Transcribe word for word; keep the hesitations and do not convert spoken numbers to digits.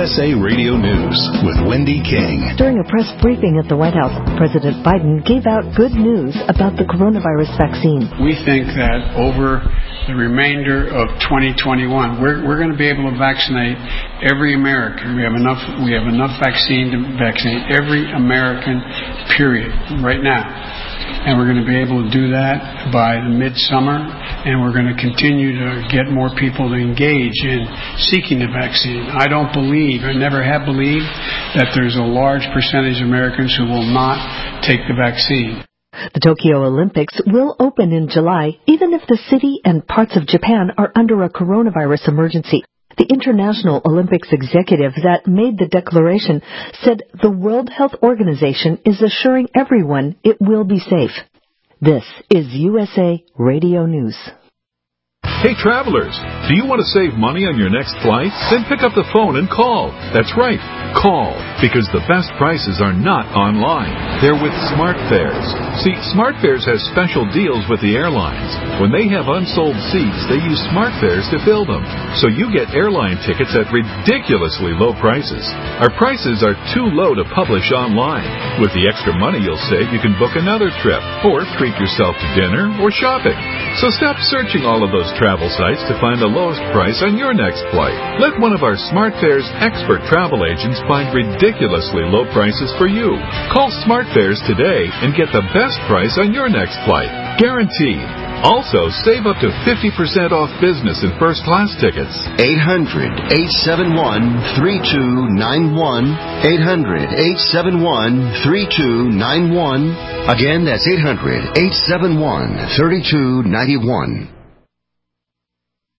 S A Radio News with Wendy King. During a press briefing at the White House, President Biden gave out good news about the coronavirus vaccine. We think that over the remainder of twenty twenty-one, we're, we're going to be able to vaccinate every American. We have enough, we have enough vaccine to vaccinate every American, period, right now. And we're going to be able to do that by the midsummer, and we're going to continue to get more people to engage in seeking the vaccine. I don't believe, I never have believed, that there's a large percentage of Americans who will not take the vaccine. The Tokyo Olympics will open in July, even if the city and parts of Japan are under a coronavirus emergency. The International Olympics executive that made the declaration said the World Health Organization is assuring everyone it will be safe. This is U S A Radio News. Hey travelers, do you want to save money on your next flight? Then pick up the phone and call. That's right, call, because the best prices are not online. They're with SmartFares. See, SmartFares has special deals with the airlines. When they have unsold seats, they use SmartFares to fill them. So you get airline tickets at ridiculously low prices. Our prices are too low to publish online. With the extra money you'll save, you can book another trip, or treat yourself to dinner or shopping. So stop searching all of those travel sites to find the lowest price on your next flight. Let one of our SmartFares expert travel agents find ridiculously low prices for you. Call SmartFares today and get the best price on your next flight. Guaranteed. Also, save up to fifty percent off business and first class tickets. eight hundred, eight seven one, three two nine one. eight hundred, eight seven one, three two nine one. Again, that's eight hundred, eight seven one, three two nine one.